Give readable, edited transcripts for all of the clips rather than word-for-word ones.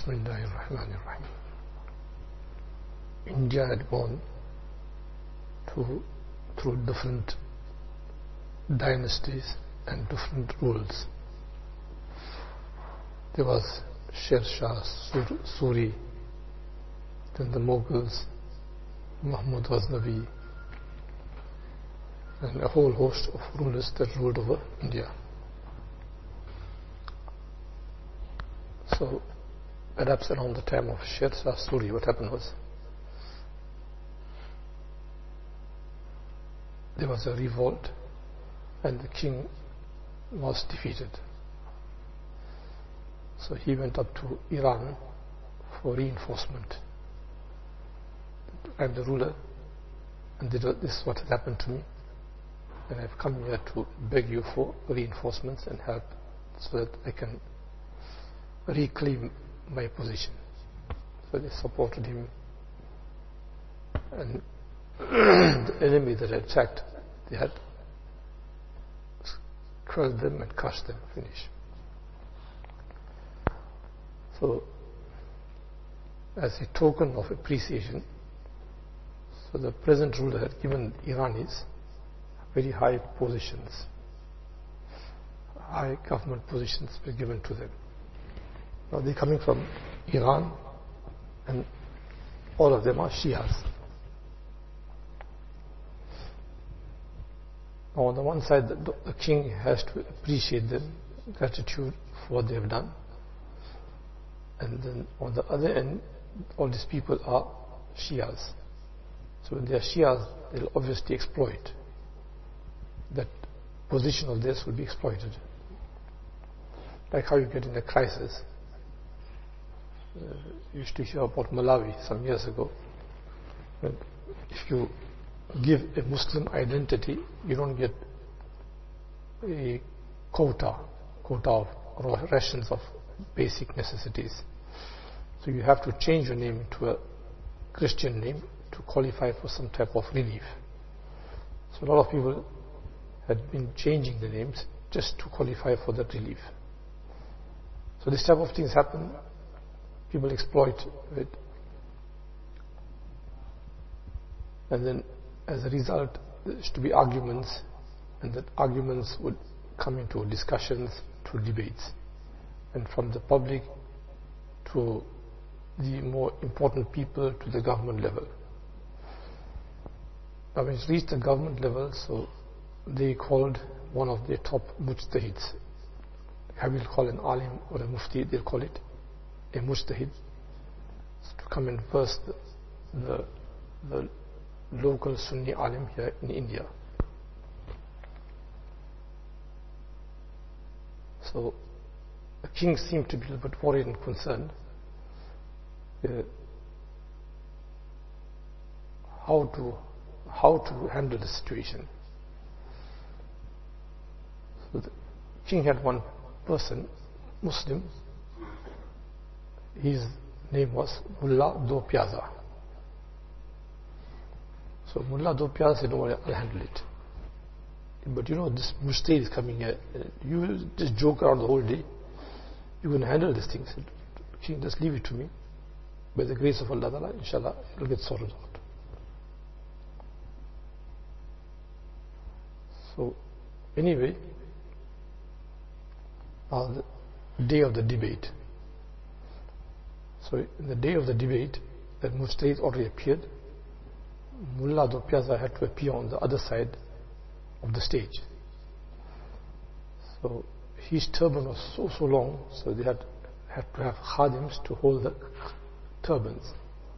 Bismillahirrahmanirrahim. India had gone through different dynasties and different rules. There was Sher Shah Suri, then the Mughals, Mahmud Ghaznavi, and a whole host of rulers that ruled over India. So perhaps around the time of Sher Shah Suri, what happened was there was a revolt and the king was defeated. So he went up to Iran for reinforcement. I'm the ruler and this is what has happened to me, and I've come here to beg you for reinforcements and help so that I can reclaim my position. So they supported him, and the enemy that had attacked, they had crushed them and crushed them, finish. So as a token of appreciation, so the present ruler had given Iranis very high positions, high government positions were given to them. Now they're coming from Iran and all of them are Shias. Now on the one side the king has to appreciate them, gratitude for what they have done, and then on the other end all these people are Shias. So when they are Shias, they'll obviously exploit. That position of theirs will be exploited. Like how you get in a crisis. You used to hear about Malawi some years ago. If you give a Muslim identity, you don't get a quota of rations of basic necessities. So you have to change your name to a Christian name to qualify for some type of relief. So a lot of people had been changing the names just to qualify for that relief. So this type of things happen. People exploit it, and then as a result there used to be arguments, and that arguments would come into discussions, to debates, and from the public to the more important people to the government level. Now when it reached the government level, so they called one of their top mujtahids. I will call an alim or a mufti, they'll call it a mujtahid, to come and verse the local Sunni alim here in India. So the king seemed to be a little bit worried and concerned how to handle the situation. So the king had one person, Muslim. His name was Mullah Do Piazza. So Mullah Do Piazza said, "No worry, I'll handle it. But you know, this mujtahid is coming here. You just joke around the whole day. You can handle this thing." Said, "King, just leave it to me. By the grace of Allah Ta'ala, inshallah, it will get sorted out." So anyway, the day of the debate. So in the day of the debate, that mujtahid already appeared. Mullah Do Piazza had to appear on the other side of the stage. So his turban was so long, so they had to have khadims to hold the turbans.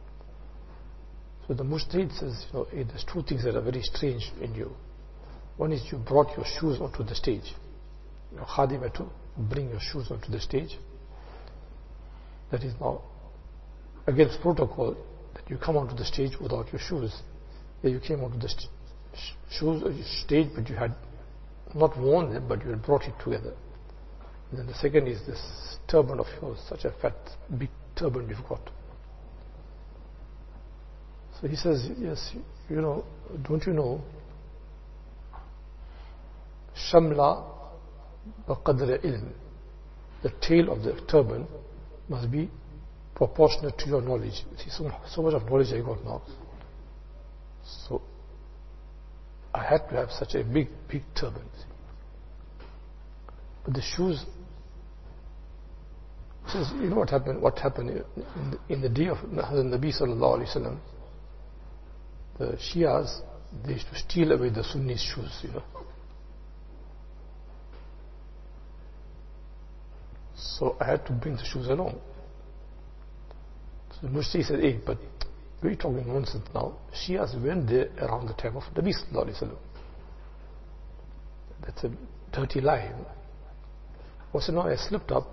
So the mujtahid says, you know, hey, there's two things that are very strange in you. One is you brought your shoes onto the stage. Your khadim had to bring your shoes onto the stage. That is now against protocol, that you come onto the stage without your shoes. Yeah, you came onto the stage, but you had not worn them, but you had brought it together. And then the second is this turban of yours, such a fat, big turban you've got. So he says, yes, you know, don't you know, Shamla baqadr ilm, the tail of the turban must be proportionate to your knowledge. See, so much of knowledge I got now. So I had to have such a big turban. But the shoes, says, you know what happened? What happened in the day of Nabi sallallahu alaihi wasallam? The Shias, they used to steal away the Sunnis' shoes. So I had to bring the shoes along. So the Mufti said, "Hey, but we're talking nonsense now. Shias went there around the time of Nabi sallallahu alaihi wasallam. That's a dirty lie." Also, now I slipped up.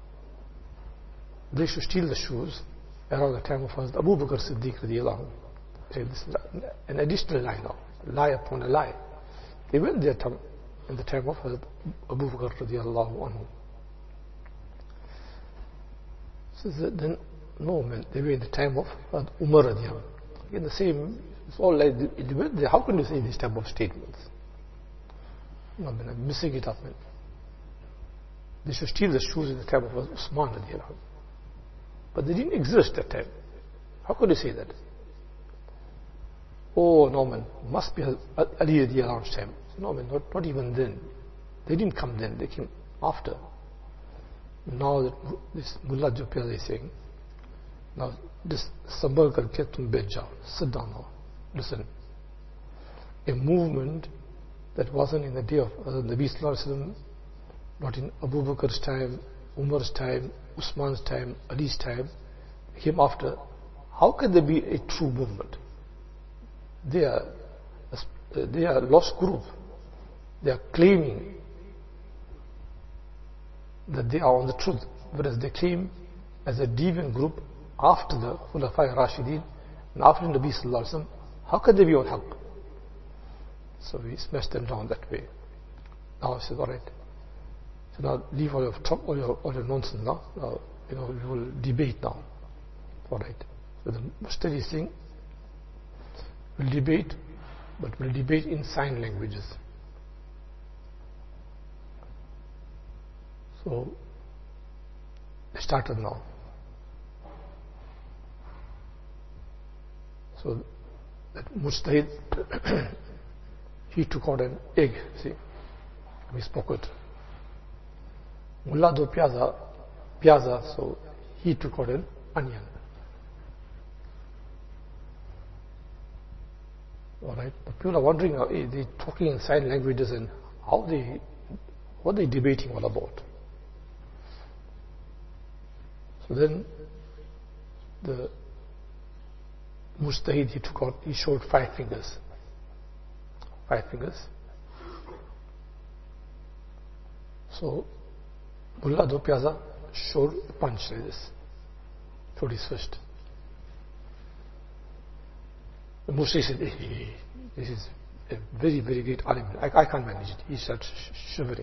They should steal the shoes around the time of Abu Bakr Siddiq radiallahu anhu. This is an additional lie now, lie upon a lie. They went there in the time of Abu Bakr radiallahu anhu. So then, no man, they were in the time of Umar radiallahu anhu. Again, the same, it's all like, they went there. How can you say this type of statements? No man, I'm missing it up, man. They should steal the shoes in the time of Usman radiallahu anhu. But they didn't exist at that time. How could you say that? Oh, no man, must be Ali radiallahu anhu's time. No man, not even then. They didn't come then, they came after. Now that this Mullah Jopia is saying, now this Sambal karke tum bet jao, sit down now, listen. A movement that wasn't in the day of Nabi sallallahu alaihi wasallam, not in Abu Bakr's time, Umar's time, Usman's time, Ali's time, came after. How can there be a true movement? They are a lost group. They are claiming that they are on the truth, whereas they came as a deviant group after the Khulafai Rashidin and after the Nabi sallallahu alaihi wasallam. How can they be on haqq? So we smashed them down that way. Now I said, all right. So now leave all your nonsense now. Now, we will debate now. All right. So the Mustadi is saying, we'll debate, but we'll debate in sign languages. So they started now. So that Mujtahid, he took out an egg, see, we spoke it. Mullah do piazza, so he took out an onion. Alright, but people are wondering, they're talking in sign languages and what are they debating all about? So then the Mujtahid, he showed 5 fingers. 5 fingers. So Mullah do Piazza showed a punch like this. Showed his fist. The Mufti said, hey, this is a very, very great argument. I can't manage it. He started shivering,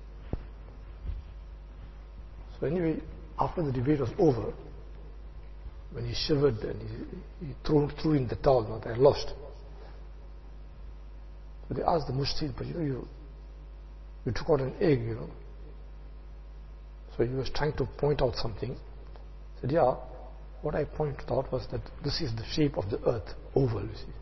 So anyway, after the debate was over, when he shivered and he threw in the towel, not I lost. So they asked the Mufti, but you took out an egg, So he was trying to point out something. He said, yeah, what I pointed out was that this is the shape of the earth, oval, you see.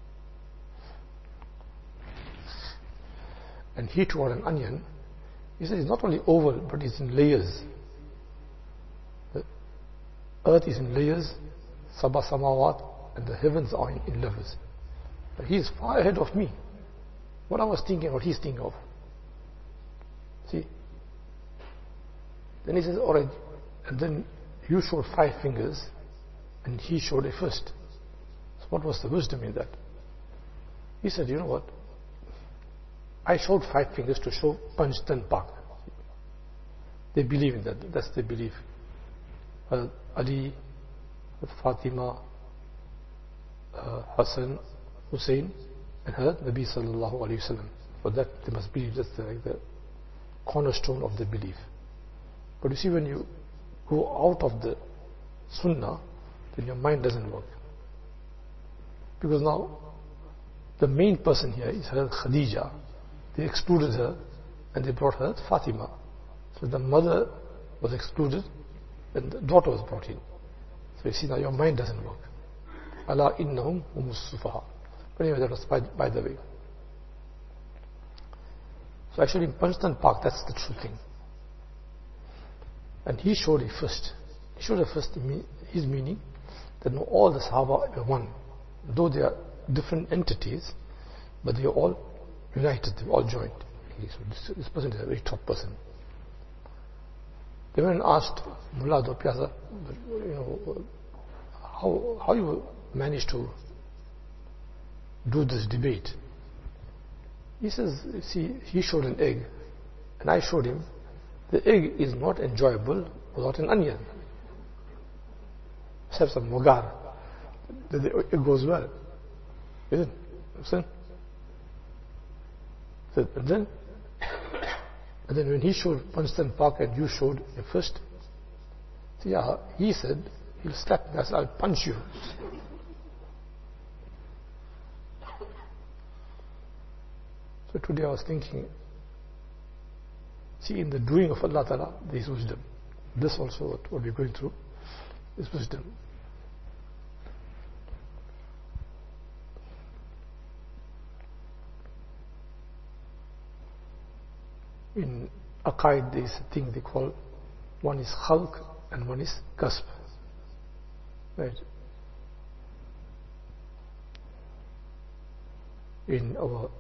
And he took out an onion. He said it's not only oval, but it's in layers. The earth is in layers, Sabah Samawat, and the heavens are in levels. But he is far ahead of me. What I was thinking, what he's thinking of. See? Then he says, alright, and then you showed 5 fingers and he showed a fist. So what was the wisdom in that? He said, you know what? I showed 5 fingers to show punch then pak. They believe in that. That's their belief. Ali, Fatima, Hassan, Hussein, and Nabi sallallahu alayhi wasallam. For that they must believe. That's like the cornerstone of their belief. But you see, when you go out of the Sunnah, then your mind doesn't work. Because now, the main person here is her Khadija. They excluded her and they brought her Fatima. So the mother was excluded and the daughter was brought in. So you see now your mind doesn't work. Allah innahum humus sufaha. But anyway, that was by the way. So actually in Panchtan Park, that's the true thing. And he showed it first. He showed it first his meaning that no, all the Sahaba were one. Though they are different entities, but they are all united, they are all joined. So this person is a very top person. They went and asked Mullah Dopiasa, how you managed to do this debate. He says, see, he showed an egg, and I showed him the egg is not enjoyable without an onion. Let's have some mogar. It goes well. Isn't it? And then when he showed Panchtan Park and you showed the first, see, he said, he'll slap me. I said, I'll punch you. So today I was thinking, see, in the doing of Allah Ta'ala, there is wisdom. This also, what we're going through, is wisdom. In Aqaid, there is a thing they call, one is khalq and one is kasb. Right? In our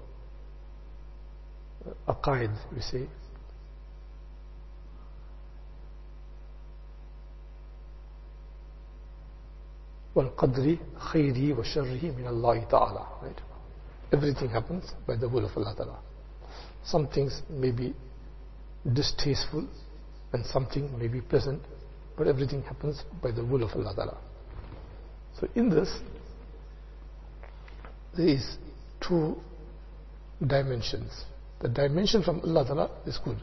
Aqaid, we say, وَالْقَدْرِ خَيْرِهِ وَشَرِّهِ مِنَ اللَّهِ تَعَالَى. Right? Everything happens by the will of Allah Ta'ala. Some things may be distasteful and something may be pleasant, but everything happens by the will of Allah Ta'ala. So in this, there is two dimensions. The dimension from Allah Ta'ala is good,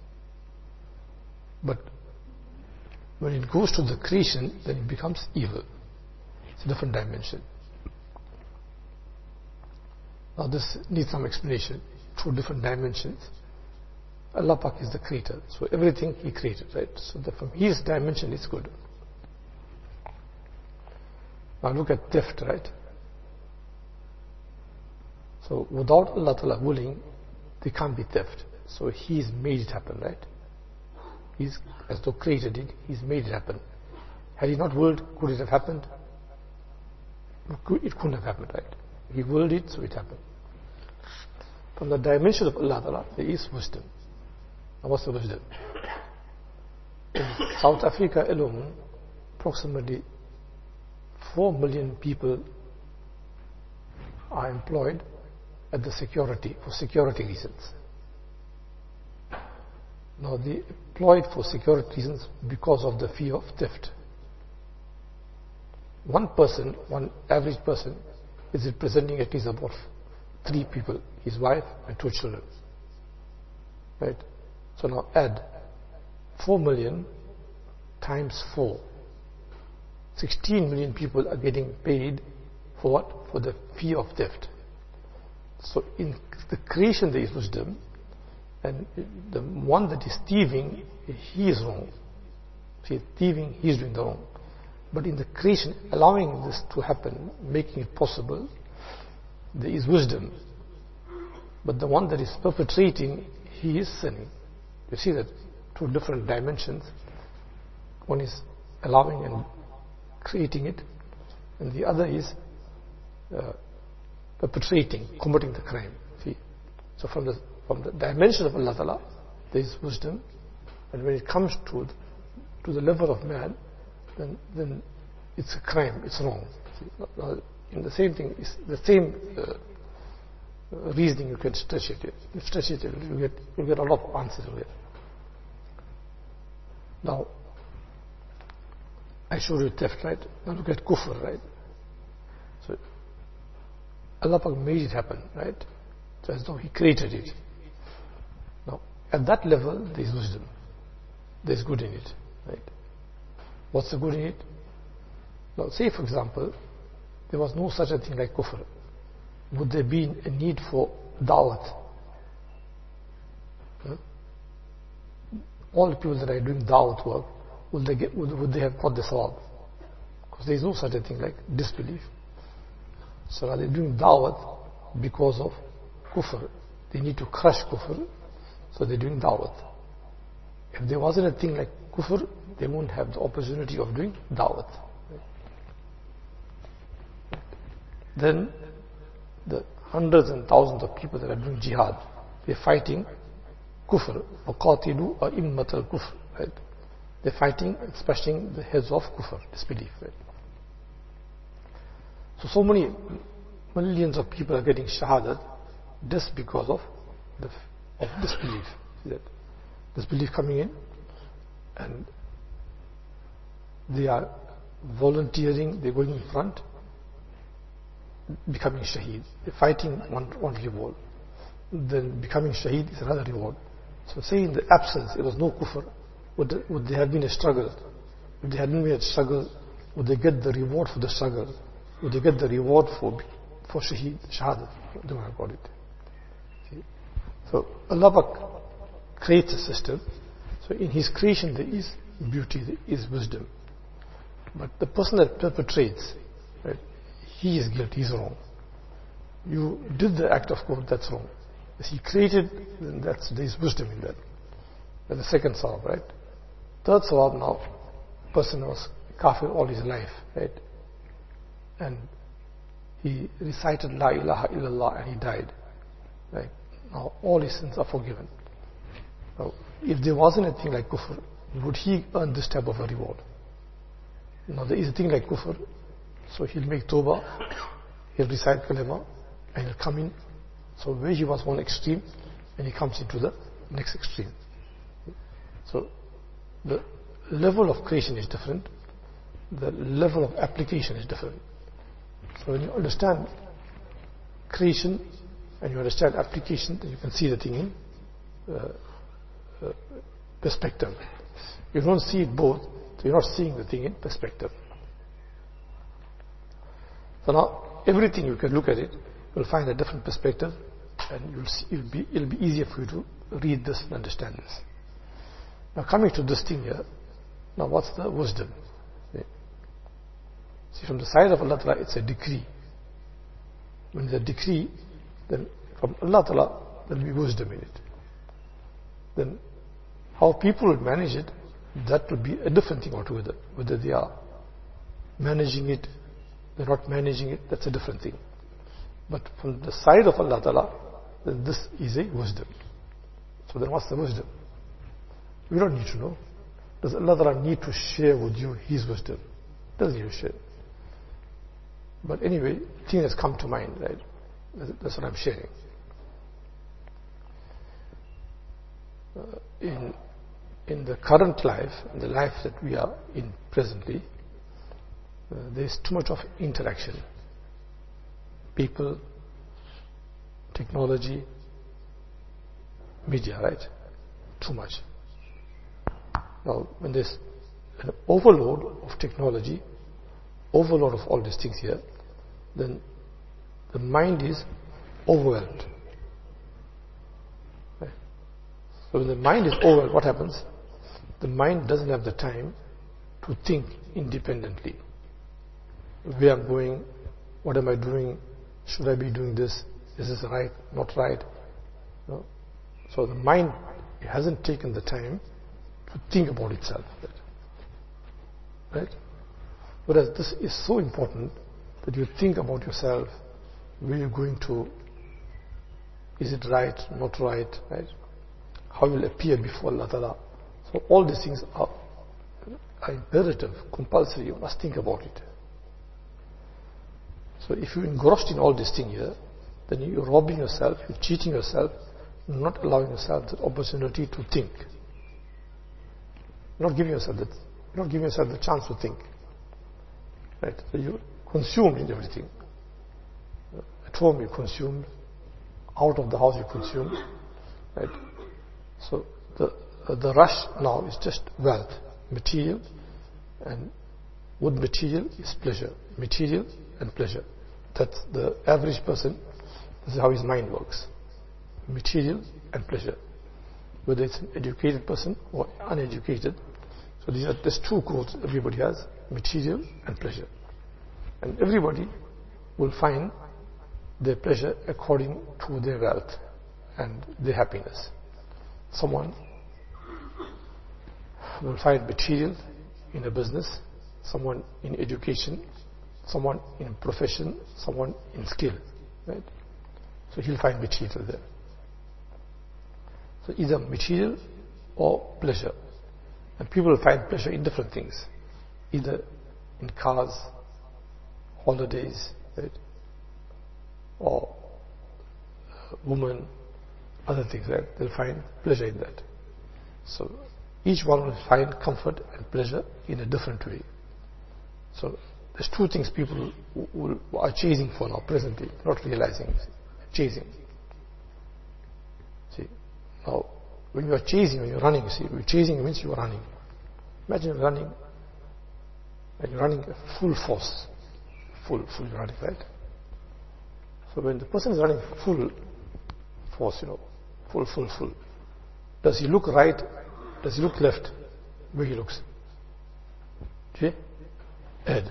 but when it goes to the creation, then it becomes evil. It's a different dimension. Now this needs some explanation. Two different dimensions. Allah Pak is the creator, so everything He created, right? So from His dimension it's good. Now look at theft, right? So without Allah Ta'ala willing, there can't be theft. So He's made it happen, right? He's, as though created it, He's made it happen. Had He not willed, could it have happened? It couldn't have happened, right? He willed it, so it happened. From the dimension of Allah Ta'ala, there is wisdom. Now what's the wisdom? In South Africa alone, approximately 4 million people are employed at the security, for security reasons. Now they employed for security reasons because of the fear of theft. One person, one average person, is representing at least about 3 people, his wife and 2 children. Right? So now add 4 million times 4. 16 million people are getting paid for what? For the fear of theft. So in the creation there is wisdom, and the one that is thieving, he is wrong. See, thieving, he is doing the wrong. But in the creation, allowing this to happen, making it possible, there is wisdom. But the one that is perpetrating, he is sinning. You see that two different dimensions. One is allowing and creating it, and the other is perpetrating, committing the crime. See, so from the dimension of Allah Ta'ala, there is wisdom, and when it comes to the level of man, then it's a crime, it's wrong. See, in the same thing, it's the same reasoning. You can stretch it. You stretch it, you get a lot of answers with it. Now, I showed you theft, right? Now look at kufr, right? So Allah Pak made it happen, right? So as though He created it. Now, at that level, there is wisdom. There is good in it, right? What's the good in it? Now, say for example, there was no such a thing like kufr. Would there be a need for da'wat? All the people that are doing da'wat work, would they have got the sawab? Because there is no such a thing like disbelief. So now they're doing da'wat because of kufr. They need to crush kufr, so they're doing da'wat. If there wasn't a thing like kufr, they won't have the opportunity of doing da'wat. Then the hundreds and thousands of people that are doing jihad, they're fighting kufr. وَقَاتِلُوا أَئِمَّةَ الْكُفْرِ, right? They're fighting and smashing the heads of kufr, disbelief. Right? So many millions of people are getting shahadat just because of disbelief. See that? Disbelief coming in, and they are volunteering, they're going in front, becoming shaheed. They're fighting one reward. Then becoming shaheed is another reward. So say in the absence, there was no kufr, would there have been a struggle? If there hadn't been a struggle, would they get the reward for the struggle? Would they get the reward for shaheed, shahadat? Don't worry about it. See? So Allah Pak creates a system. So in His creation there is beauty, there is wisdom. But the person that perpetrates, right, he is guilty, he is wrong. You did the act of kufr, that's wrong. If He created, then there is wisdom in that. That's the second sawab, right? Third sawab now, person was kafir all his life, right? And he recited La ilaha illallah and he died. Right? Now all his sins are forgiven. Now, if there wasn't a thing like kufr, would he earn this type of a reward? Now there is a thing like kufr, so he'll make tawbah, he'll recite kalima, and he'll come in. So where he was one extreme, and he comes into the next extreme. So the level of creation is different, the level of application is different. So when you understand creation and you understand application, then you can see the thing in perspective. You don't see it both, so you're not seeing the thing in perspective. So now everything you can look at it, you'll find a different perspective, and you'll see, it'll be easier for you to read this and understand this. Now coming to this thing here, now what's the wisdom? See, from the side of Allah Ta'ala, it's a decree. When it's a decree, then from Allah Ta'ala, there will be wisdom in it. Then how people will manage it, that will be a different thing altogether. Whether they are managing it, they're not managing it, that's a different thing. But from the side of Allah Ta'ala, then this is a wisdom. So then what's the wisdom? We don't need to know. Does Allah Ta'ala need to share with you His wisdom? Doesn't need to share. But anyway, thing has come to mind, right? That's what I'm sharing. In the current life, in the life that we are in presently, there's too much of interaction. People, technology, media, right? Too much. Now, when there's an overload of technology, overload of all these things here, then the mind is overwhelmed. Right? So when the mind is overwhelmed, what happens? The mind doesn't have the time to think independently. Where I'm going, what am I doing, should I be doing this, is this right, not right? No? So the mind hasn't taken the time to think about itself. Right? Whereas this is so important that you think about yourself, where you're going to, is it right, not right, right? How will appear before Allah Ta'ala. So all these things are imperative, compulsory, you must think about it. So if you're engrossed in all these things here, then you're robbing yourself, you're cheating yourself, you're not allowing yourself the opportunity to think. You're not giving yourself the chance to think. Right? So you're consumed in everything. At home you're consumed, out of the house you're consumed. Right? So the rush now is just wealth, material, and with material is pleasure. Material and pleasure. That's the average person, this is how his mind works. Material and pleasure. Whether it's an educated person or uneducated. So these are just two codes everybody has. material and pleasure. And everybody will find their pleasure according to their wealth and their happiness. Someone will find material in a business, someone in education, someone in profession, someone in skill, right? So he'll find material there. So either material or pleasure. And people will find pleasure in different things, either in cars, holidays, right? Or women, other things, right? They'll find pleasure in that. So each one will find comfort and pleasure in a different way. So there's two things people are chasing for now, presently, not realizing, chasing. See, now when you are chasing, when you're running, you see, chasing means you are running. Imagine you're running, and you're running full force, full running, right? So when the person is running full force, full, does he look right? Does he look left? Where he looks? See? Ahead.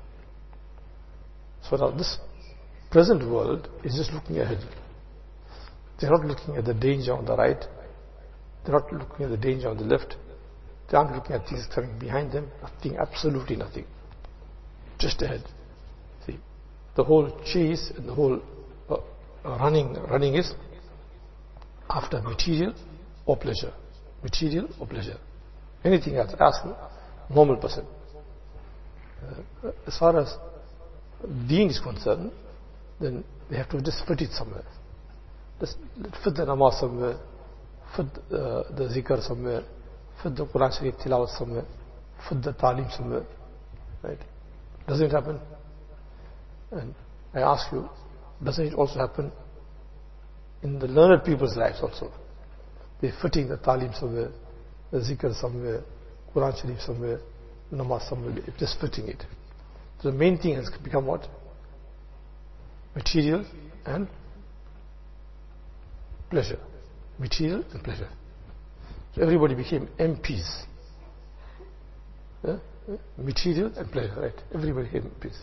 So now this present world is just looking ahead. They're not looking at the danger on the right. They're not looking at the danger on the left. They aren't looking at things coming behind them. Nothing, absolutely nothing. Just ahead. See, the whole chase and the whole running is after material or pleasure. Material or pleasure. Anything else, ask a normal person. As far as deen is concerned, then they have to just fit it somewhere. Just fit the namaz somewhere, fit the zikr somewhere, fit the Quran Sharif tilawat somewhere, fit the talim somewhere. Right? Doesn't it happen? And I ask you, doesn't it also happen in the learned people's lives also? They're fitting the talim somewhere, the zikr somewhere, Quran Sharif somewhere, namaz somewhere, just fitting it. So the main thing has become what? Material and pleasure. Material and pleasure. So everybody became MPs. Yeah? Material and pleasure, right? Everybody became MPs.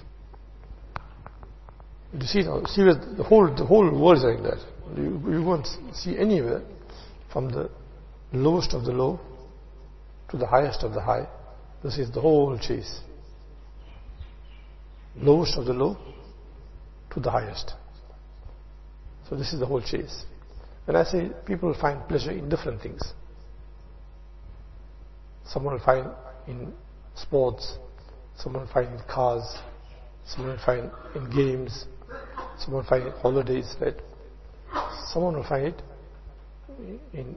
You see now, the whole world is like that. You won't see anywhere from the lowest of the low to the highest of the high. This is the whole chase. Lowest of the low to the highest. So this is the whole chase. When I say people find pleasure in different things. Someone will find in sports, someone will find in cars, someone will find in games, someone will find in holidays, right? Someone will find it in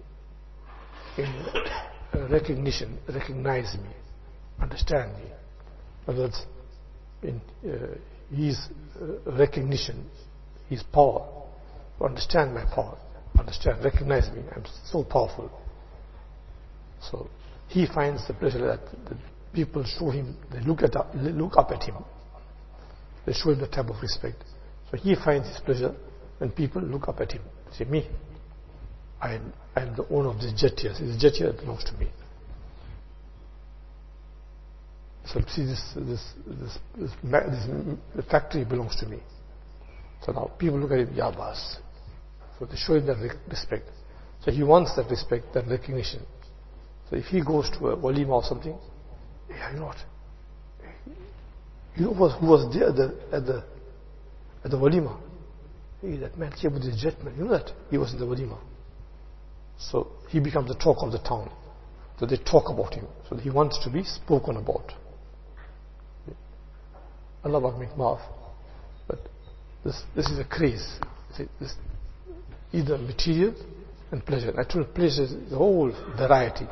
recognition, recognize me, understand me. In other words, in his recognition, his power, to understand my power, understand, recognize me, I'm so powerful. So he finds the pleasure that the people show him, they look up at him, they show him the type of respect. So he finds his pleasure when people look up at him. Say, me, I am the owner of this jet here. This jet here belongs to me. So see, this factory belongs to me. So now people look at him, Ya Boss. So they show him that respect. So he wants that respect, that recognition. So if he goes to a walima or something, yeah, you know what? You know who was there at the walima? Hey, that man here with his jet, man. You know that? He was in the walima. So he becomes the talk of the town. So they talk about him. So he wants to be spoken about. Allah won't make maaf. But this is a craze. This either material and pleasure. Natural pleasure is the whole variety.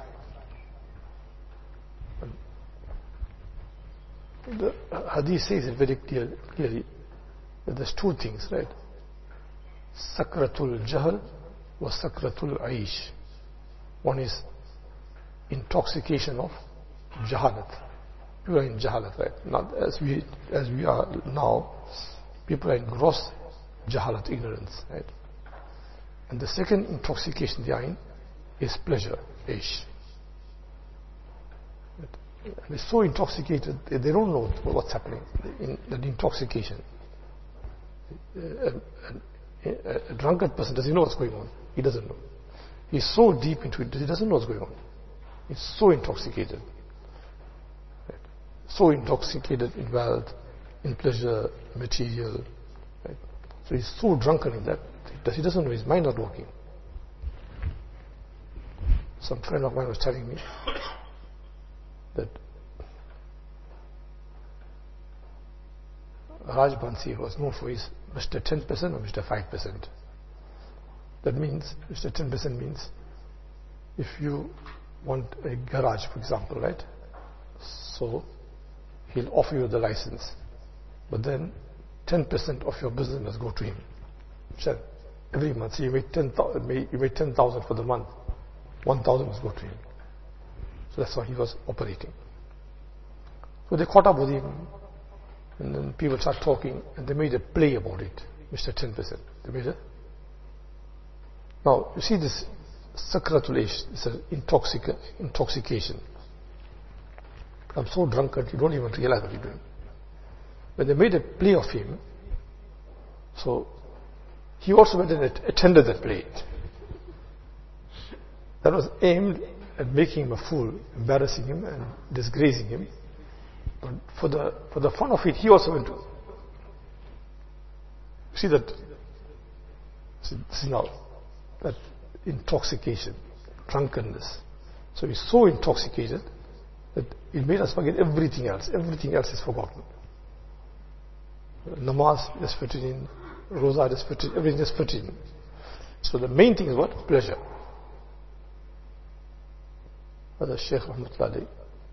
The hadith says it very clearly that there's two things, right? Sakratul Jahl was Sakratul Aish. One is intoxication of Jahalat. People are in Jahalat, right? Not as we are now, people are in gross Jahalat, ignorance, right? And the second intoxication they are in is pleasure, Aish. They're so intoxicated, they don't know what's happening in that intoxication. A drunkard person, does he know what's going on? He doesn't know. He's so deep into it, he doesn't know what's going on. He's so intoxicated. Right? So intoxicated in wealth, in pleasure, material. Right? So he's so drunken in that, he doesn't know, his mind not working. Some friend of mine was telling me that Raj Bansi was known for his Mr. 10% or Mr. 5%. That means, Mr. 10% means, if you want a garage, for example, right? So, he'll offer you the license. But then, 10% of your business must go to him. So, every month, so you make 10,000 for the month. 1,000 must go to him. So that's how he was operating. So they caught up with him, and then people start talking, and they made a play about it. Mr. 10%. They made a. Now you see this sakratul ish, it's an intoxication. I'm so drunken, you don't even realize what you're doing. When they made a play of him, so he also went and attended that play. That was aimed at making him a fool, embarrassing him and disgracing him. But for the fun of it, he also went to. See that? This is now that intoxication, drunkenness. So he's so intoxicated that it made us forget everything else. Everything else is forgotten. Namaz is fitted in, Roza is fitted in, everything is fitted in. So the main thing is what? Pleasure. The Shaykh Rahmatullah.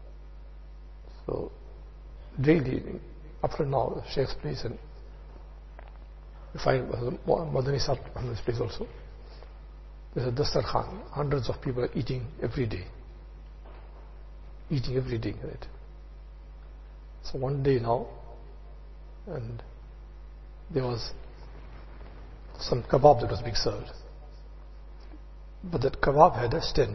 So daily, up to now, the Shaykh's place, and you find Madani Sahib Muhammad's place also. There's a Dastar Khan, hundreds of people are eating every day. Eating every day, right? So one day now, and there was some kebab that was being served. But that kebab had a stench.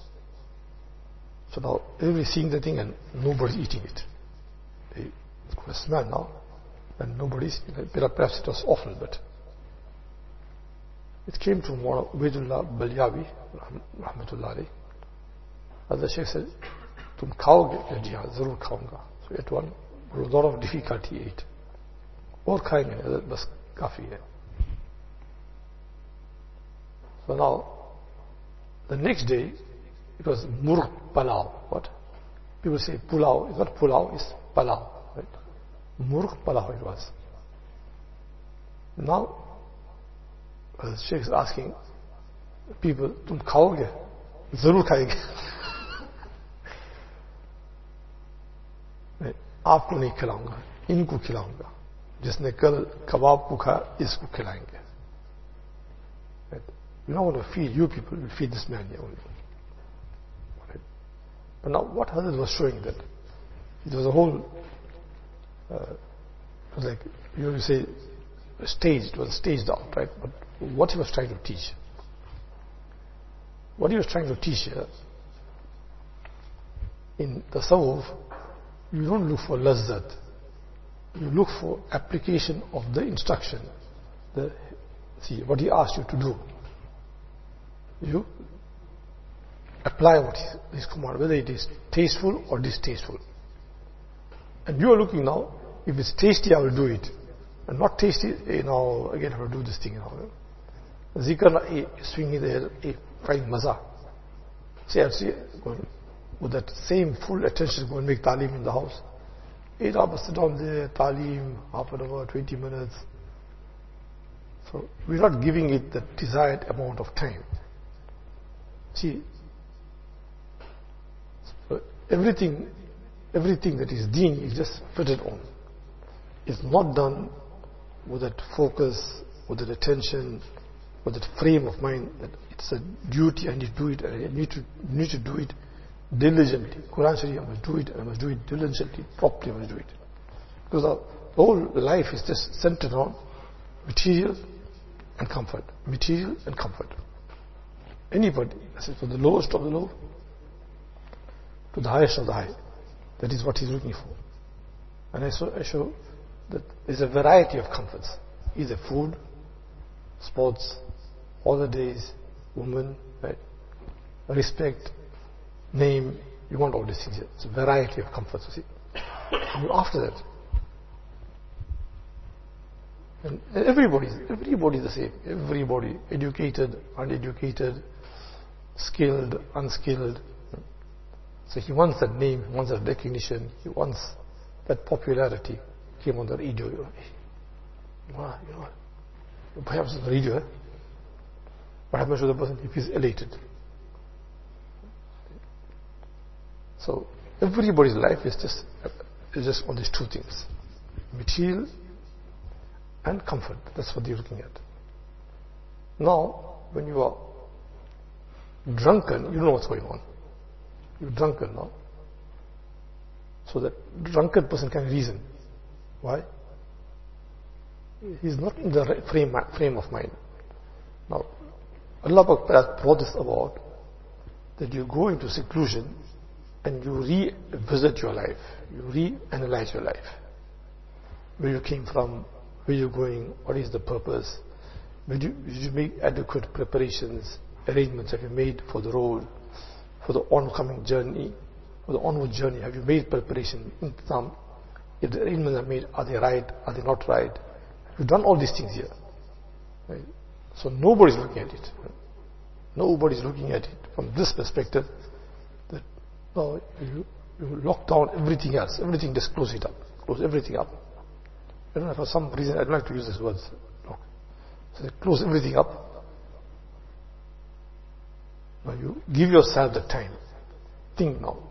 So now everybody's seeing the thing and nobody's eating it. It's got a smell now, and nobody's, perhaps it was awful, but it came to Ubaidullah Balyawi, Rahmatullah alayhi. As the Shaykh said, Tum khaoge? Ji haan, zarur khaunga. So at one, with a lot of difficulty he ate. Aur khayenge, bas kafi hai. So now, the next day, it was murg palau. What? People say pulao. It's not pulao, it's palau. Right? Murg palau it was. Now, the Shaykh is asking people, Tum khaoge? Zarur khayenge. आपको नहीं खिलाऊंगा, इनको खिलाऊंगा, जिसने कल कबाब पूखा इसको खिलाएंगे. You don't want to feed you people, you feed this man here only. Right? But now what Hazrat was showing that it was a whole, it was like, you say staged, it was staged out, right? But what he was trying to teach, what he was trying to teach here, in Tasawwuf, you don't look for lazzat, you look for application of the instruction. See what he asked you to do, you apply what his command, whether it is tasteful or distasteful. And you are looking now, if it's tasty I will do it, and not tasty, again I will do this thing. Zikr, swinging there, find maza. See, I'll see, with that same full attention, go and make talim in the house. 8 hours, sit down there, talim, half an hour, 20 minutes. So we're not giving it the desired amount of time. See, so everything that is deen is just fitted on. It's not done with that focus, with that attention, with that frame of mind that it's a duty, I need to do it, I need to do it diligently. Quran Sharif, I must do it, I must do it diligently, properly, I must do it. Because the whole life is just centered on material and comfort. Material and comfort. Anybody, from the lowest of the low to the highest of the high, That is what he's looking for. And I show that there's a variety of comforts. Either food, sports, holidays, women, right? Respect, name. You want all these things here. It's a variety of comforts, you see. And after that, and everybody's the same. Everybody, educated, uneducated, skilled, unskilled. So he wants that name, he wants that recognition, he wants that popularity. Came on the radio. Perhaps on the radio. What happens to the person if he's elated? So everybody's life is just on these two things: material and comfort. That's what they're looking at. Now, when you are drunken, you don't know what's going on. You're drunken now. So that drunken person can reason. Why? He's not in the right frame of mind. Now, Allah has brought this about that you go into seclusion and you revisit your life. You reanalyze your life. Where you came from, where you're going, what is the purpose? Did you make adequate preparations, arrangements have you made for the road, for the oncoming journey, for the onward journey? Have you made preparation in some? If the arrangements are made, are they right? Are they not right? You've done all these things here. Right? So nobody's looking at it. Nobody's looking at it from this perspective that no, you lock down everything else. Everything, just close it up. Close everything up. I don't know, for some reason I don't like to use this word. Lock. So they close everything up. Now you give yourself the time. Think now.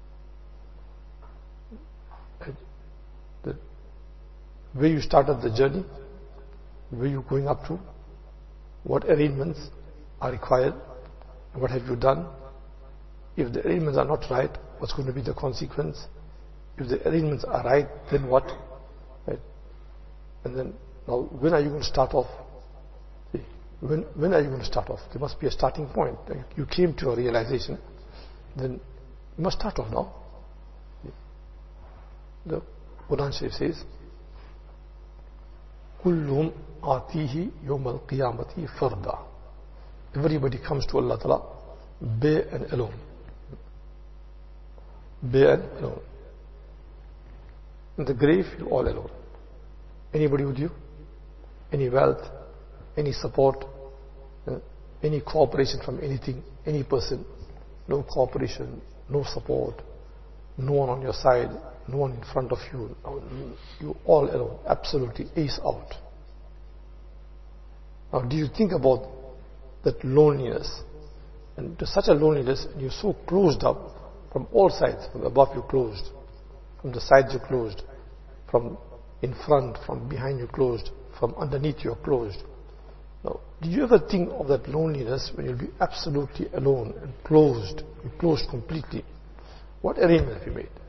Where you started the journey, where you're going up to, what arrangements are required, and what have you done. If the arrangements are not right, what's going to be the consequence? If the arrangements are right, then what? Right? And then, now, when are you going to start off? See, when are you going to start off? There must be a starting point. You came to a realization, then you must start off now. The Quran Sharif says, كلهم آتيه يوم القيامة فردا. Everybody comes to Allah Ta'ala bare and alone. Bare and alone. In the grave, you're all alone. Anybody with you? Any wealth? Any support? Any cooperation from anything? Any person? No cooperation, no support, no one on your side, no one in front of you. You all alone, absolutely ace out. Now, do you think about that loneliness? And to such a loneliness, you're so closed up from all sides. From above you're closed, from the sides you're closed, from in front, from behind you're closed, from underneath you're closed. Now, did you ever think of that loneliness when you'll be absolutely alone and closed? You're closed completely. What arrangement have you made?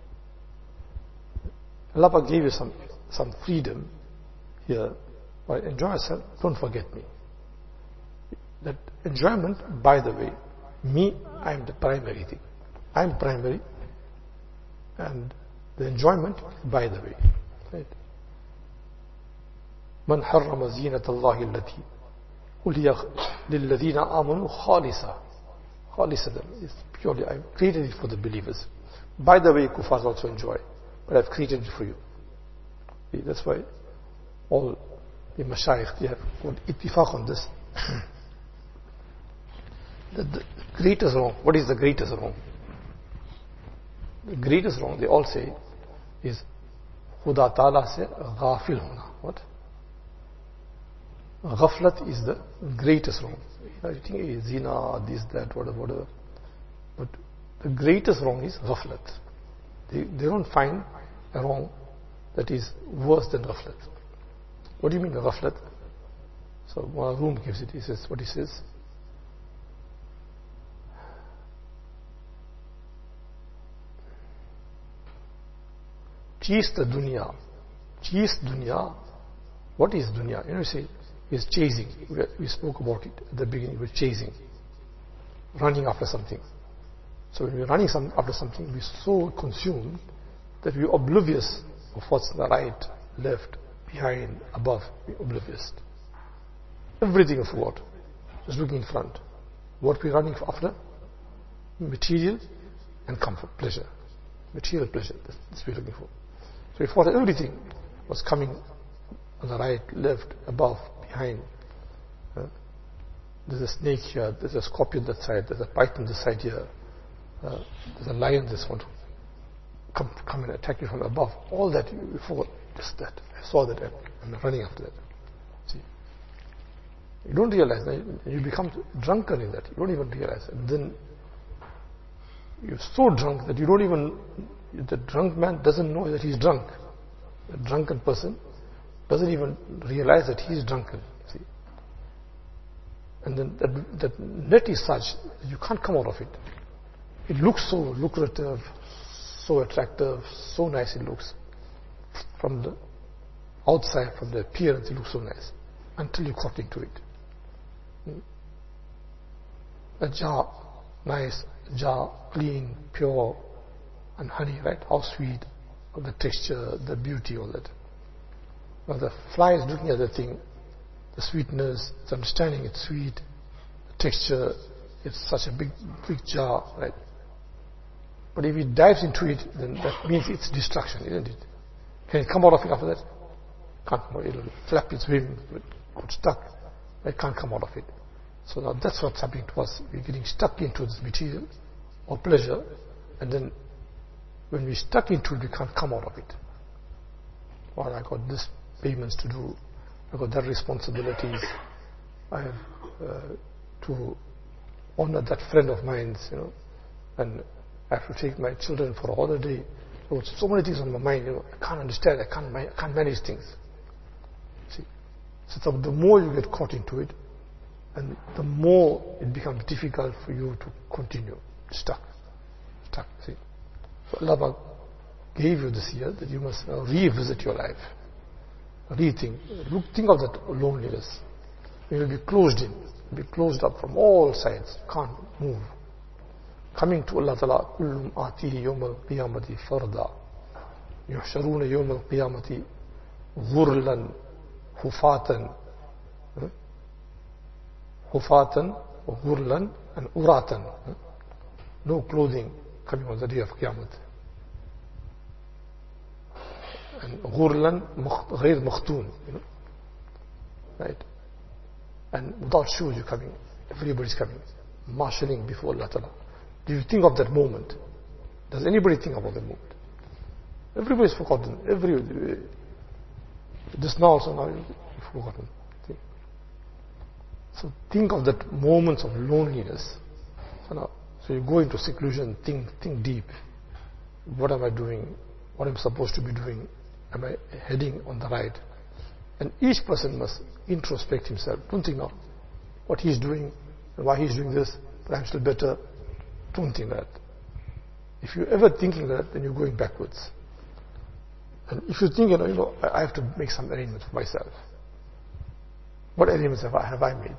Allah gave you some freedom here. But enjoy yourself, don't forget me. That enjoyment, by the way, me, I am the primary thing. I am primary, and the enjoyment, by the way. Right? من حرم زينة الله التي قل هي للذين آمنوا خالصة. خالصة is purely, I created it for the believers. By the way, kuffars also enjoy, but I've created it for you. See, that's why all the mashayikh, they have got ittifaq on this. The greatest wrong, what is the greatest wrong? The greatest wrong, they all say, is Khuda Ta'ala se ghafil hona. What? Ghaflat is the greatest wrong. You think zina, this, that, whatever. But the greatest wrong is ghaflat. They don't find a wrong that is worse than ghaflat. What do you mean ghaflat? So one room gives it. He says, what he says? Chase the dunya. Chase dunya. What is dunya? You say, is chasing. We spoke about it at the beginning. We're chasing. Running after something. So when we're running after something, we're so consumed that we're oblivious of what's the right, left, behind, above. We're oblivious. Everything is forgot. Just looking in front. What we're running after? Material and comfort, pleasure. Material pleasure. That's what we're looking for. So we thought everything was coming on the right, left, above, behind. There's a snake here, there's a scorpion that side, there's a python this side here, there's a lion this one come and attack you from above. All that you thought, just that. I saw that, I'm running after that. See, you don't realize that you become drunken in that. You don't even realize, and then you're so drunk that you don't even. The drunk man doesn't know that he's drunk. The drunken person doesn't even realize that he's drunken. See, and then that net is such that you can't come out of it. It looks so lucrative, so attractive, so nice it looks. From the outside, from the appearance, it looks so nice. Until you caught into it. A jar, nice jar, clean, pure, and honey, right? How sweet, the texture, the beauty, all that. Now the fly is looking at the thing, the sweetness, it's understanding it's sweet, the texture, it's such a big jar, right? But if it dives into it, then that means it's destruction, isn't it? Can it come out of it after that? Can't come out. It'll flap its wings, got stuck. It can't come out of it. So now that's what's happening to us. We're getting stuck into this material or pleasure, and then when we're stuck into it, we can't come out of it. Or I got this payments to do, I got that responsibilities, I have to honor that friend of mine's, and I have to take my children for a holiday. So many things on my mind, I can't understand, I can't manage things. See, so the more you get caught into it, and the more it becomes difficult for you to continue, stuck. See, so Allah gave you this year that you must revisit your life, rethink, think of that loneliness. You will be closed in, be closed up from all sides, can't move. Coming to Allah Ta'ala, كُلُّمْ آتِيهِ يَوْمَ الْقِيَامَةِ فَرْدًا يُحْشَرُونَ يَوْمَ الْقِيَامَةِ غُرْلًا حُفَاةً وَغُرْلًا and uratan. No clothing coming on the day of Qiyamah. And غُرْلًا غَيْر مَخْتُونَ, right? And without shoes you're coming, everybody's coming, marshalling before Allah Ta'ala. Do you think of that moment? Does anybody think about that moment? Everybody's forgotten. Just now also, now you've forgotten. See? So think of that moments of loneliness. So you go into seclusion, think deep. What am I doing? What am I supposed to be doing? Am I heading on the right? And each person must introspect himself. Don't think now what he's doing and why he's doing this, but I'm still better. Don't think that. If you're ever thinking that, then you're going backwards. And if you think, I have to make some arrangements for myself. What arrangements have I made?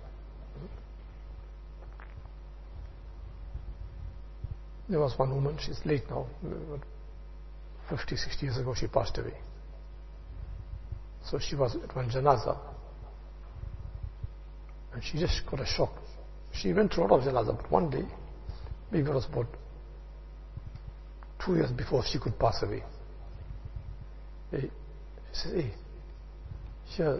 There was one woman, she's late now, 50, 60 years ago she passed away. So she was at one janaza, and she just got a shock. She went through a lot of janaza, but one day, maybe it was about 2 years before she could pass away. She says, here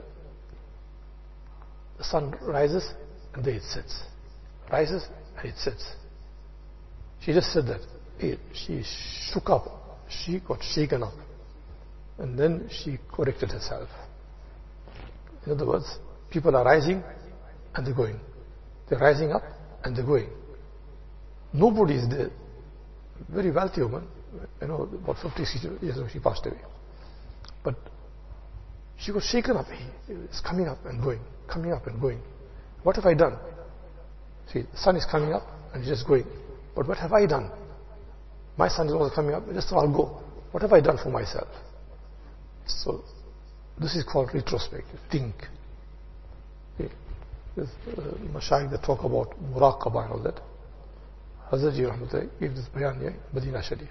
the sun rises and there it sets. Rises and it sets. She just said that. She shook up. She got shaken up. And then she corrected herself. In other words, people are rising and they're going. They're rising up and they're going. Nobody is there. Very wealthy woman, about 50, 60 years ago she passed away. But she got shaken up. It's coming up and going, coming up and going. What have I done? See, the sun is coming up and it's just going. But what have I done? My sun is also coming up, just so I'll go. What have I done for myself? So, this is called retrospective. Think. Okay. There's Mashaykh that talk about muraqabah and all that. Hazrat Ji Rahmatullah gave this bayan here, Medina Sharif.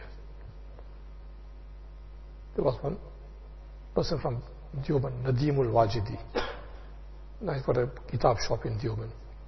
There was one person from Deoband, Nadeem al-Wajidi. Now he's got a kitab shop in Deoband.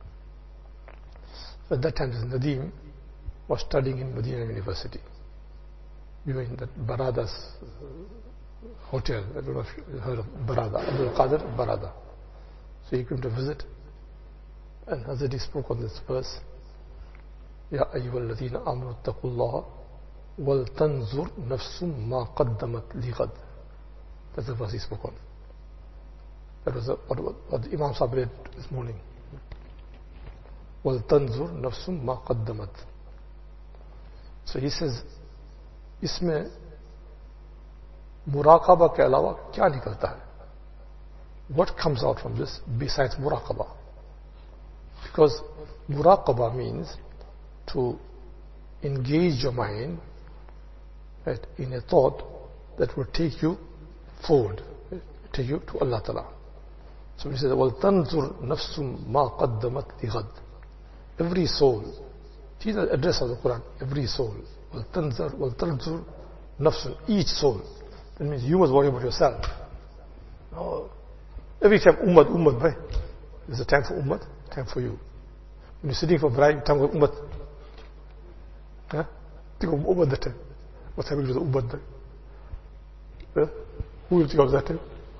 At that time, this Nadeem was studying in Medina University. We were in that Barada's hotel. I don't know if you heard of Barada, Abdul Qadir Barada. So he came to visit, and Hazrat spoke on this verse. Ya ayyuhalladhina amanu taqullaha wal tanzur nafsum ma qaddamat lighad. That's the verse he spoke on. That was what the Imam Sahib read this morning. Wal tanzur nafsum ma qaddamat. So he says, इसमें मुराक़बा के अलावा क्या निकलता है? What comes out from this besides muraqabah? Because muraqabah means to engage your mind, right, in a thought that will take you forward, take you to Allah Ta'ala. So he says, وَلْتَنْظُرْ نَفْسٌ مَا قَدَّمَتْ لِغَدْ. Every soul, see the address of the Quran, every soul. وَلْتَنْظُرْ نَفْسٌ, each soul. That means you must worry about yourself. No. Every time ummah, bhai. There's a time for ummah, time for you. When you're sitting for bride, time for ummah. Huh? Think of ummah that time. What's happening to the ummah then? Huh? Who will think of that time?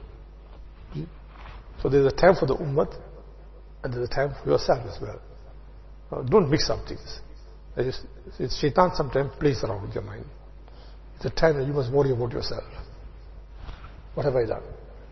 So there's a time for the ummah, and there's a time for yourself as well. Don't mix up things. It's shaitan sometimes plays around with your mind. It's a time that you must worry about yourself. What have I done?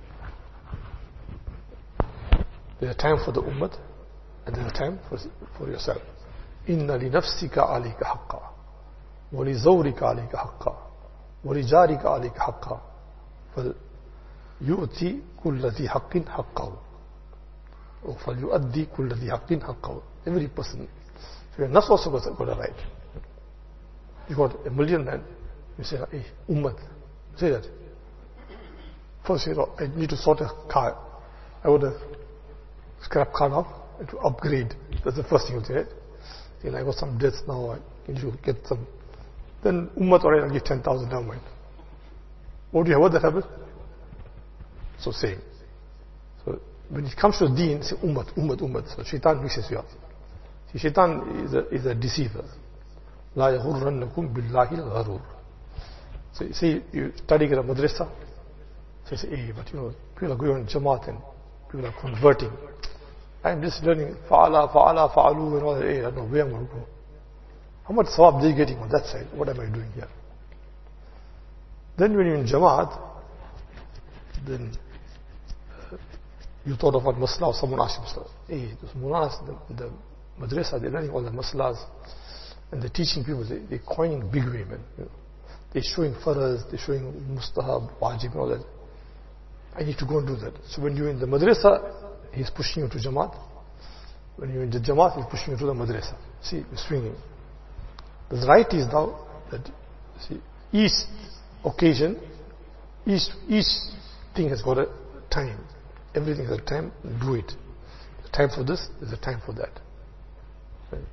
There's a time for the ummah, and there's a time for yourself. Inna li nafsika alika haqqa, wa li zawrika alika haqqa, wa li jarika alika haqqa, fal yu'ti kulla dhi haqqin haqqahu, or fal yu'addi kulla dhi haqqin haqqahu. Every person. So your nafs also got a right. You got $1 million men, you say, hey, ummah, say that. First, I need to sort a car. I would have scrap car now and to upgrade. That's the first thing you say. Then I got some debts now, I need to get some. Then ummah, alright, I'll give 10,000 down mine. What do you have? What that happened? So same. So when it comes to deen, say ummah. So shaitan mixes you up. See, shaitan is a deceiver. La yaghurrannakum billahi al-gharur. So you see, you study at a madrasa. So you say, hey, but people are going on Jamaat and people are converting. I'm just learning fa'alu and all that. Hey, I don't know where I'm going to go. How much sawab are they getting on that side? What am I doing here? Then when you're in Jamaat, then you thought of what masla, or someone asked you, hey, those mullahs, the madrasa, they're learning all the maslas, and they're teaching people, they're coining big way, man. They're showing faraz, they're showing mustahab, wajib, and all that. I need to go and do that. So when you're in the madrasa, he's pushing you to Jamaat. When you're in the Jamaat, he's pushing you to the madrasa. See, you're swinging. The right is now that, see, each occasion, each thing has got a time. Everything has a time, do it. The time for this, there's a time for that. Right?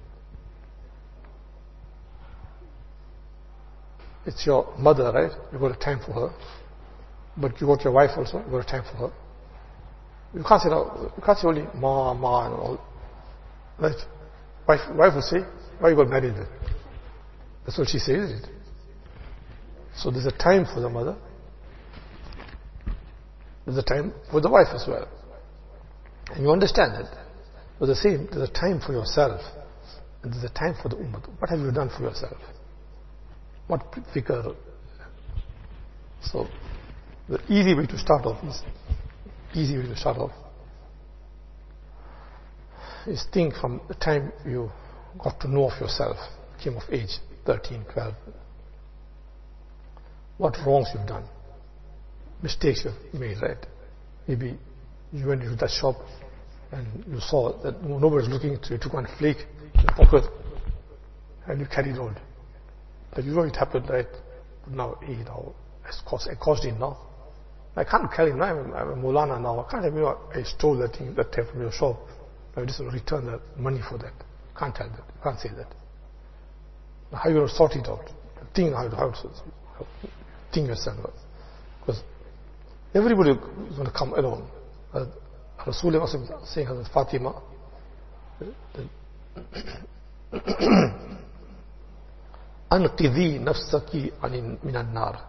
It's your mother, right? You've got a time for her. But you got your wife also, you've got a time for her. You can't say only ma and all. Right? Wife will say, why you got married then? That's what she says, isn't it? So there's a time for the mother. There's a time for the wife as well. And you understand that. But the same, there's a time for yourself. And there's a time for the ummah. What have you done for yourself? What fikr? So, the easy way to start off is think from the time you got to know of yourself, came of age, 13, 12. What wrongs you've done, mistakes you've made, right? Maybe you went into that shop and you saw that nobody's looking, so you took one flake in your pocket and you carried on. But you know it happened, right? Now, it's caused it now. I can't carry it now, I'm a Mulana now. I can't tell you I stole that thing that time from your shop. I just return the money for that. Can't tell that. Can't say that. How are you going to sort it out? Think how to think yourself. Because everybody is going to come alone. Rasulullah was saying Hazrat Fatima, Anqidhi nafsaki minan nar.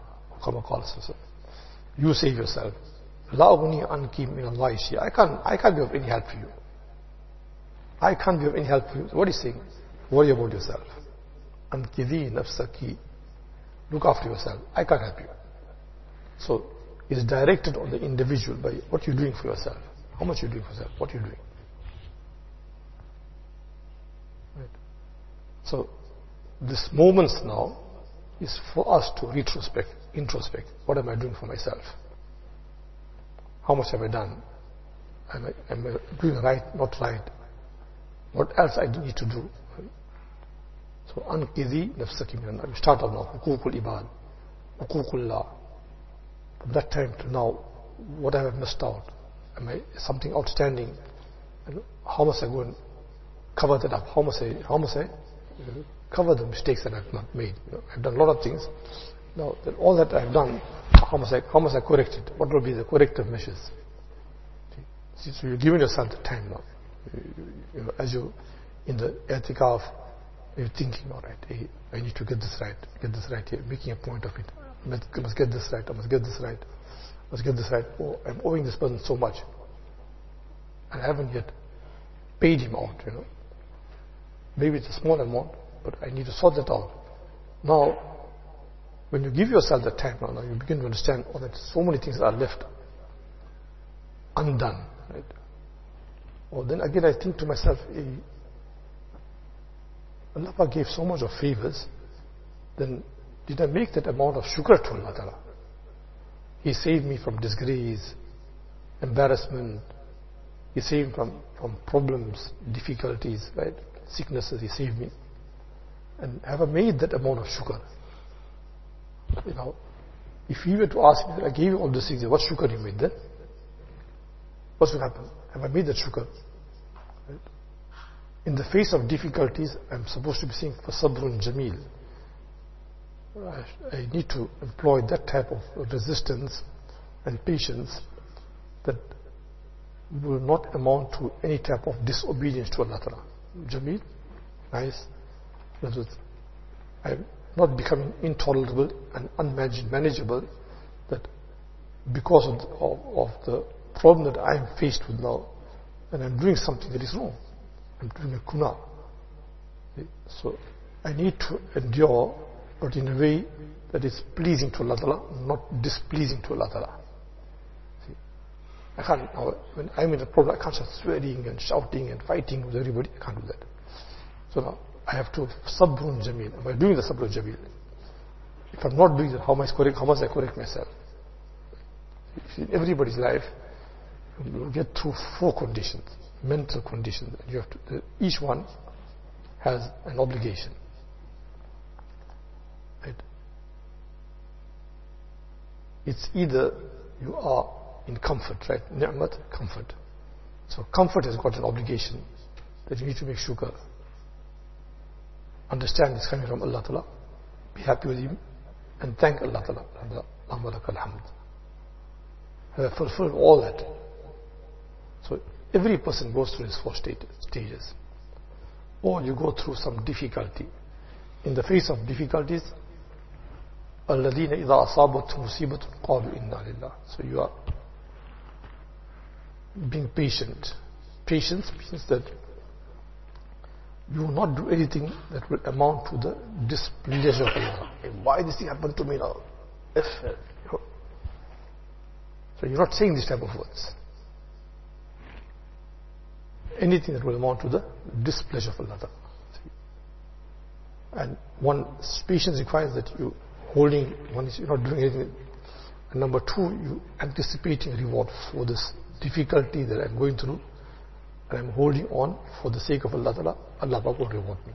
You save yourself. La ughni anki min Allahi shay'a. I can't be of any help for you. I can't be of any help for you. What is he saying? Worry about yourself. Anqidhi nafsaki. Look after yourself. I can't help you. So it's directed on the individual by what you're doing for yourself. How much you're doing for yourself. What you're doing. Right. So this moments now is for us to introspect. What am I doing for myself? How much have I done? Am I doing right, not right? What else I need to do? So, anqidhi nafsaki minan nar. We start off now. Huququl ibad. Huququllah. From that time to now, what have I missed out? Am I something outstanding? And how must I go and cover that up? How must I cover the mistakes that I've not made? I've done a lot of things. Now, all that I've done, how must I correct it? What will be the corrective measures? See, so you're giving yourself the time now. As you in the i'tikaf, you're thinking, all right, hey, I need to get this right here, making a point of it. I must get this right, I must get this right. Oh, I'm owing this person so much. And I haven't yet paid him out, Maybe it's a small amount, but I need to sort that out. Now, when you give yourself the time, now you begin to understand that so many things are left undone. Right? Or then again I think to myself, Allah gave so much of favors, then did I make that amount of shukr to Allah Ta'ala? He saved me from disgrace, embarrassment. He saved me from problems, difficulties, right? Sicknesses, He saved me. And have I made that amount of shukr? If He were to ask me, I gave you all these things, what shukr you made then? What will happen? Have I made that shukr? Right? In the face of difficulties, I'm supposed to be saying for sabrun jameel. I need to employ that type of resistance and patience that will not amount to any type of disobedience to Allah Ta'ala. Jameel, nice. I'm not becoming intolerable and unmanageable, that because of the problem that I'm faced with now, and I'm doing something that is wrong. I'm doing a kunah. So I need to endure, but in a way that is pleasing to Allah Ta'ala, not displeasing to Allah Ta'ala. See, I can't, when I'm in a problem, I can't start swearing and shouting and fighting with everybody. I can't do that. So now I have to sabrun jameel. Am I doing the sabrun jameel? If I'm not doing that, how must I correct myself? See, in everybody's life, you get through 4 conditions, mental conditions. You have to, each one has an obligation. Right? It's either you are in comfort, right? Ni'mat, comfort. So comfort has got an obligation that you need to make shukr. Understand it's coming from Allah Ta'ala. Be happy with Him and thank Allah Ta'ala. Allahumma lakal hamd. Have fulfilled all that. So every person goes through his 4 stages. Or you go through some difficulty. In the face of difficulties, الَّذِينَ إِذَا أَصَابَتْهُمْ مُصِيبَةٌ قَالُوا إِنَّا لِلَّهِ. So you are being patient. Patience means that you will not do anything that will amount to the displeasure of Allah. Why this thing happened to me now? So you're not saying this type of words. Anything that will amount to the displeasure of Allah. And one, patience requires that you holding, one is you're not doing anything. And number 2, you anticipating reward for this difficulty that I'm going through. And I'm holding on for the sake of Allah Ta'ala. Allah will reward me.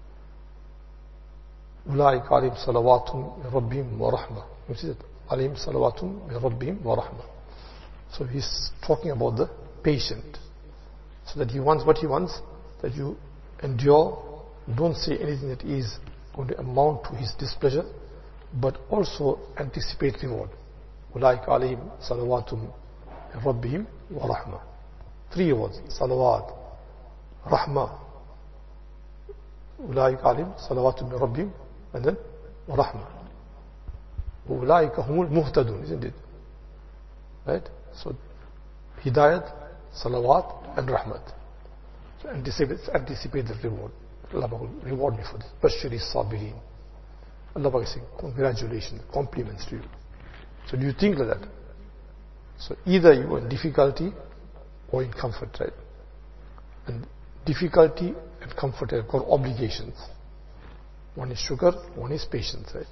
أُولَٰئِكَ عَلَيْهِمْ صَلَوَاتٌ مِّن رَبِّهِمْ وَرَحْمَةٌ. You see that? عَلَيْهِمْ صَلَوَاتٌ مِّن رَبِّهِمْ وَرَحْمَةٌ. So he's talking about the patient. So that he wants what he wants, that you endure, don't say anything that is going to amount to his displeasure, but also anticipate reward. أولئك عليهم صلوات من ربهم ورحمة. 3 words: salawat, rahmah. أولئك عليهم صلوات من ربهم, and then ورحمة. أولئك هم المهتدون, isn't it? Right? So hidayat, salawat, and rahmat. So anticipate the reward. Allah will reward me for this. Bashiri sabirin. Allah will say, congratulations, compliments to you. So do you think like that? So either you are in difficulty or in comfort, right? And difficulty and comfort are called obligations. One is sugar, one is patience, right?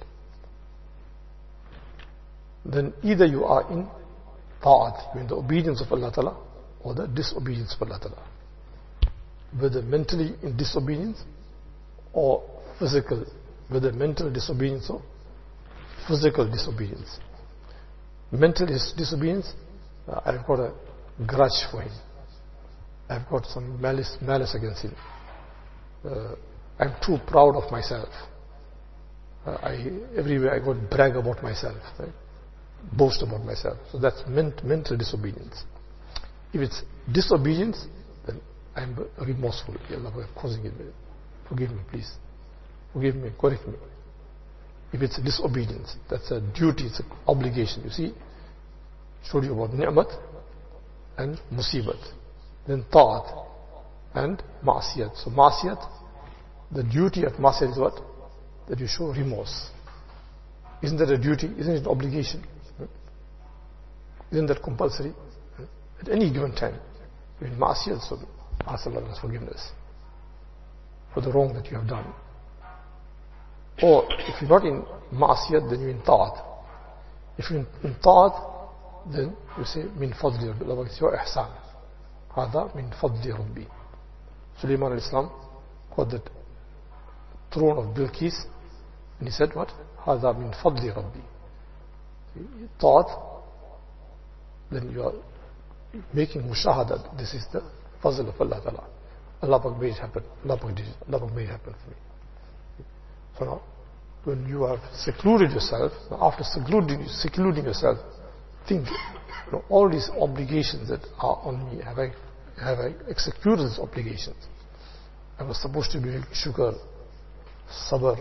Then either you are in ta'at, in the obedience of Allah Ta'ala, or the disobedience of Allah Ta'ala. Whether mentally in disobedience or physical, whether mental disobedience or physical disobedience. Mental disobedience, I've got a grudge for him. I've got some malice against him. I'm too proud of myself. Everywhere I go and brag about myself, right? Boast about myself. So that's mental disobedience. If it's disobedience, then I'm remorseful. Allah, I'm causing it. Forgive me, please. Forgive me, correct me. If it's disobedience, that's a duty, it's an obligation. You see, showed you about ni'mat and musibat. Then ta'at and ma'asiyat. So ma'asiyat, the duty of ma'asiyat is what? That you show remorse. Isn't that a duty? Isn't it an obligation? Isn't that compulsory? At any given time, you're in ma'asiyat, so ask Allah's forgiveness for the wrong that you have done. Or if you're not in ma'asiyat, then you're in ta'at. If you're in ta'at, then you say min fadli rabbi. Allah says your ihsan. Hada min fadli rabbi. Sulaiman al-Islam got that throne of Bilqis, and he said what? Hada min fadli rabbi. Ta'at, then you are making mushahada. This is the fazl of Allah Ta'ala. Allah made it happen. Allah did it. Allah made it happen for me. So now, when you have secluded yourself, after secluding yourself, think, all these obligations that are on me, have I executed these obligations? I was supposed to be shukr, sabr,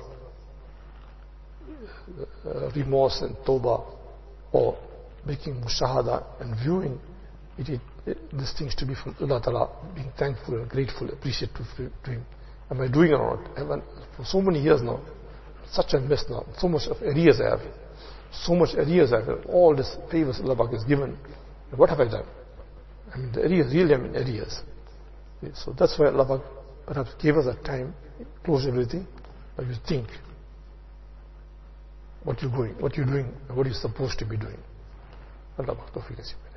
remorse and tawbah, or making mushahada and viewing these things to be from Allah Ta'ala, being thankful and grateful, appreciative to Him. Am I doing it or not? For so many years now, such a mess now, so much of arrears I have. So much arrears I have. All these favors Allah has given. What have I done? I mean, the arrears, really I'm in arrears. So that's why Allah perhaps gave us that time, close everything, but you think what you're doing, and what you're supposed to be doing. Allah tawfiq.